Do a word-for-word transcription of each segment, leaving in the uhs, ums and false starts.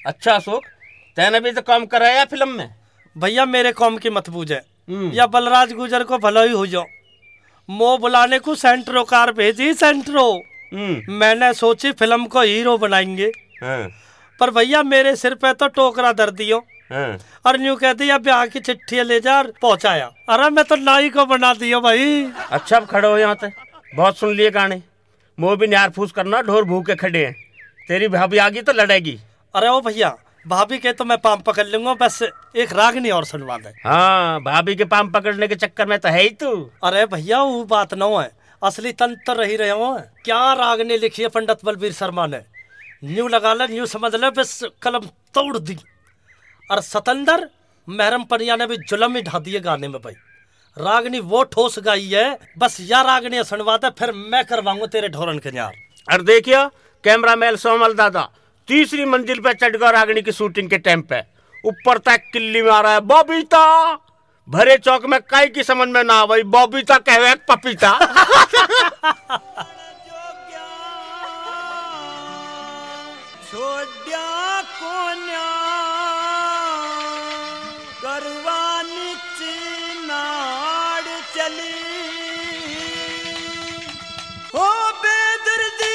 अच्छा अशोक, तैने भी तो काम कराया फिल्म में। भैया मेरे काम की मत पूछे, या बलराज गुजर को भला ही हो जाओ। मो बुलाने को सेंट्रो कार भेजी सेंट्रो। मैंने सोची फिल्म को हीरो बनाएंगे, पर भैया मेरे सिर पे तो टोकरा धर दियो और न्यू कह दिया ब्याह की चिट्ठी ले जा पहुंचाया। अरे मैं तो नाई को बना दियो भाई। अच्छा अब खड़े हो यहाँ पे, बहुत सुन लिए गाने। मो भी न्यार फूस करना, ढोर भूखे खड़े हैं। तेरी भाभी आ गई तो लड़ेगी। अरे ओ भैया, भाभी के तो मैं पाम पकड़ लूंगा, बस एक रागनी और सुनवा दे। हाँ, भाभी के पाम पकड़ने के चक्कर में तो है ही तू। अरे भैया वो बात न है, असली तंत्र रही रहे हो। क्या रागनी लिखी है पंडित बलबीर शर्मा ने, न्यू लगा ले, न्यू समझ ले, बस कलम तोड़ दी। और सतंदर महरम पनिया ने भी जुलम ही ढा दिए गाने में भाई। रागनी वो ठोस गाई है, बस या रागनी सुनवा दे, फिर मैं करवाऊंगा तेरे ढोरन के न्यार। अरे देखियो कैमरा मैन सोमल दादा तीसरी मंजिल पे चढ़ गया रागनी की शूटिंग के टाइम पे, ऊपर तक किल्ली में आ रहा है बबीता। भरे चौक में काई की समझ में ना भाई, बबीता कहवे पपीता। छोड़या कोन्या करवानी चिनाड़ चली ओ बेदर्दी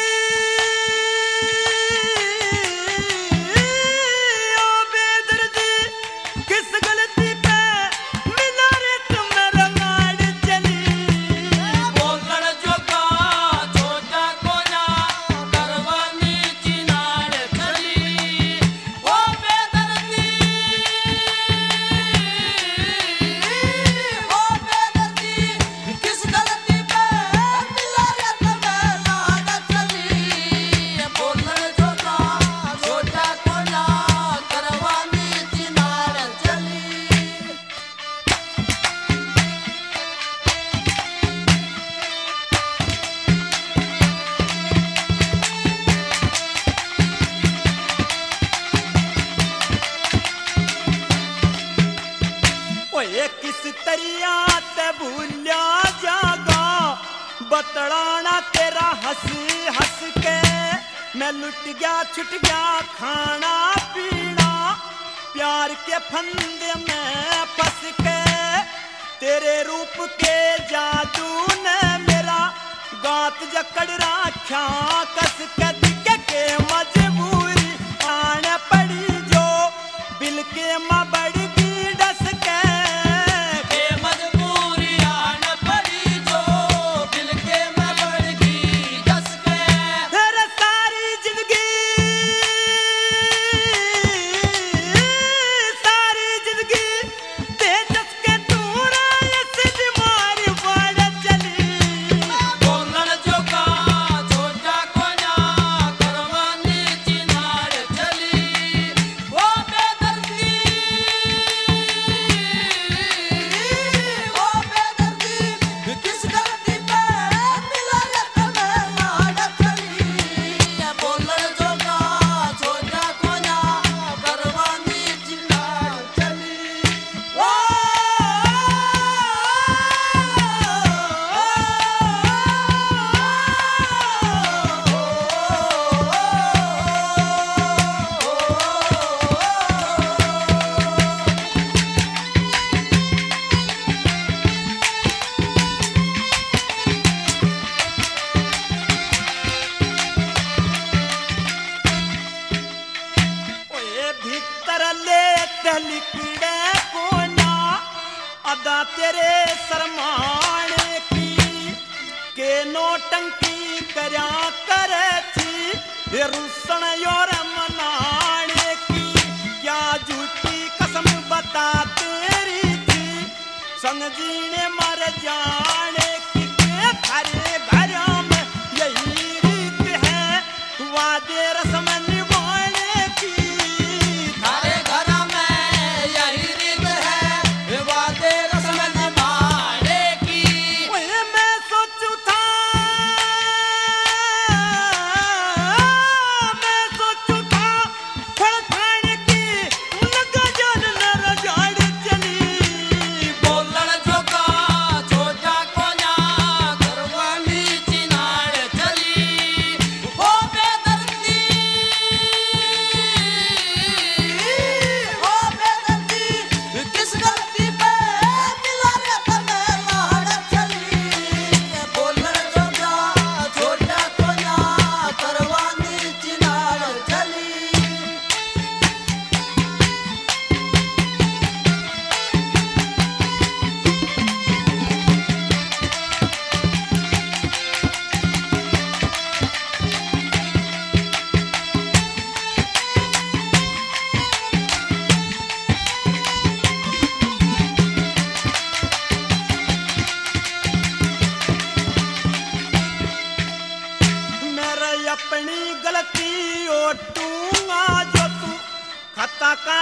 बतड़ाना तेरा हंस हंस के मैं लुट गया छुट गया खाना पीना प्यार के फंदे में फंस के तेरे रूप के जादू ने मेरा गात जकड़ रखा कस के दिखे के मजबूरी आने पड़ी जो बिल के मां बड़ी की डस के तेरे सरमाने की के नोटंकी करया करे थी रुसन योर मनाने की क्या झूठी कसम बता तेरी थी संग जीने मर जाने की के थारे घरों में यही रीत है वादे रस्म निभाने की थारे घरों में यही रीत है वादे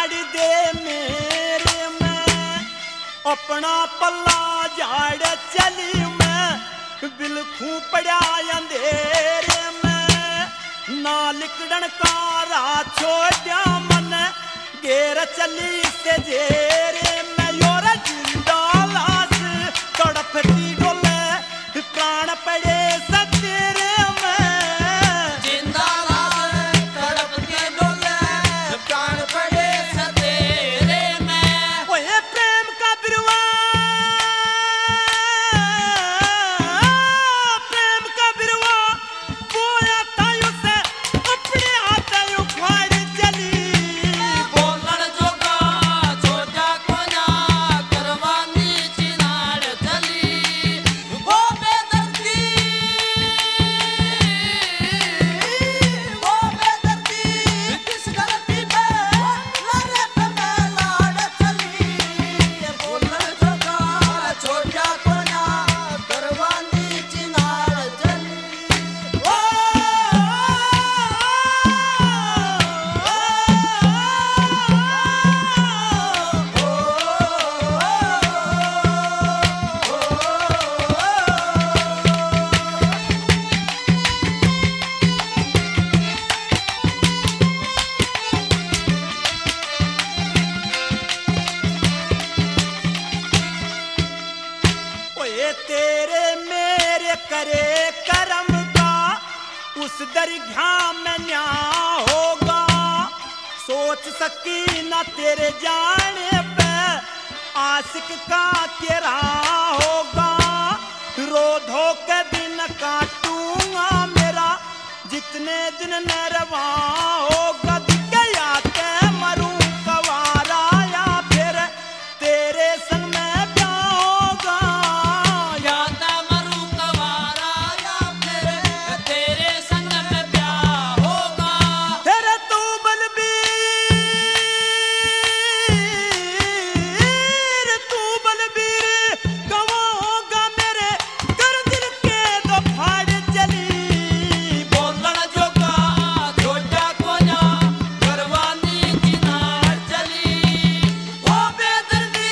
झाड़ दे मेरे में अपना पल्ला झाड़ चली मैं बिलखू पड़ा अंधेरे में ना लिकड़न कारा छोड़ा मन घेर चली से जेरे में योर जिंदा लाश तड़पती डोले प्राण पड़े सतेरे में जिंदा लाश तड़पती डोले प्राण पड़े सतेरे में ओए प्रेम का बिरवा प्रेम का बिरवा बोया तायु से अपने आतायु फाड़ चली बोलन जोगा छोटा कोना करवानी चिनाड़ चली वो बेदर्दी वो बेदर्दी किस गलती पे लड़े पे मैं लाड़ चली बोलन जोगा छोटा कोना करवानी चिनाड़ चली ओ ओए तेरे मेरे करे करम का उस दरगाह में न्याय होगा सोच सकी ना तेरे जाने पे आशिक का तेरा होगा रो धो के दिन काटूंगा मेरा जितने दिन नरवा होगा दिखया के मरूं कवारा या फिर तेरे संग में ब्याह होगा या यादा मरू कवारा या फिर तेरे संग में ब्याह होगा तेरे तू बलबीर तू बलबीर गवाह होगा मेरे कर दिल के दो फाड़ चली बोलन जोगा छोटा कोना करवानी चिनाड़ चली वो बेदर्दी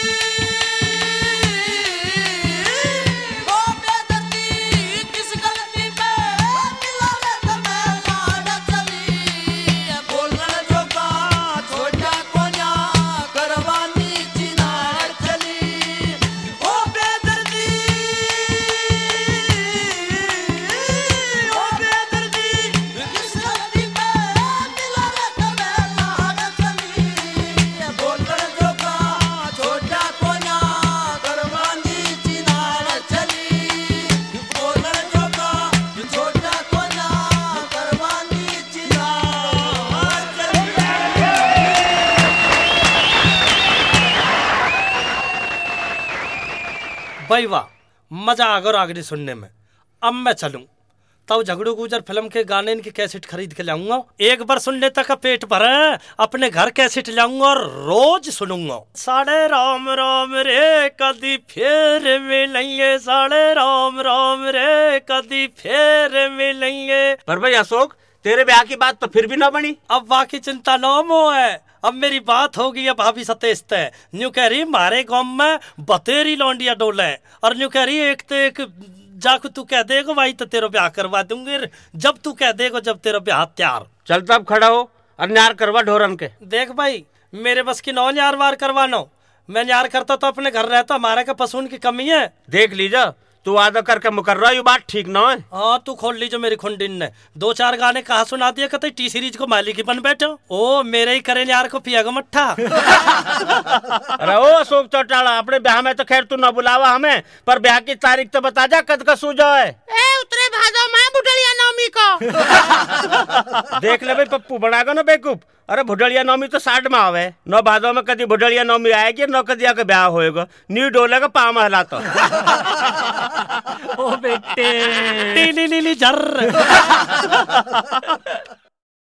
वो बेदर्दी किस गलती पे मिला रे तुम्हें लाड़ चली बोलन जोगा छोटा कोना करवानी चिनाड़ चली ओ बेदर्दी ओ बेदर्दी किस गलती पे मिला रे तुम्हें लाड़ चली बोलन जोगा छोटा कोना करवानी चिनाड़ चली बोलन जोगा छोटा कोना करवानी चिनाड़ चली भाई वाह, मजा आ गया आगरी सुनने में। अब मैं चलूं तब झगड़ू गुजर फिल्म के गाने की कैसेट खरीद के लाऊंगा। एक बार सुनने तक का पेट भरे अपने घर कैसेट लाऊंगा और रोज सुनूंगा। साढ़े राम राम रे कदी फिर मिलेंगे, साढ़े राम राम रे कदी फिर मिलेंगे। पर भाई अशोक, तेरे ब्याह की बात तो फिर भी ना बनी। अब बाकी चिंता न मो है, अब मेरी बात होगी। अब भाभी सतेश तय न्यू कह रही मारे गांव में बतेरी लौंडिया डोले और न्यू कह रही एक तो एक जाको तू कह देगो भाई तो तेरा ब्याह करवा दूंगी, जब तू कह देगो जब तेरा ब्याह तैयार। चल तब खड़ा हो और न्यार करवा ढोरन के। देख भाई, मेरे बस की नौ न्यार वार करवानो। मैं न्यार करता तो अपने घर रहता, हमारे का पसून की कमी है। देख लीजिए, तू वादा करके मुकर्रा, ये बात ठीक ना है। हाँ तू खोल लीजिए मेरी खुंडिन ने दो चार गाने कहा सुना दिया कहते टी सीरीज को मालिक ही बन बैठो। ओ मेरे ही करे यार को पियागा मट्ठा। अरे ओ अशोक चौटाला, अपने ब्याह में तो खैर तू न बुलावा हमें, पर ब्याह की तारीख तो बता जा कद का सूझो है। ए उतरे भादो में बुढ़लिया नवमी को। देख ले भाई पप्पू बनागो ना बेकूफ। अरे बुढ़लिया नवमी तो साठ में आवे, नौ भादो में कदी बुढ़लिया नवमी आएगी, नौ कदिया का ब्याह होएगा, न्यू डोलेगा पाँव में हिलाता। ओ बेटे ली ली ली जर।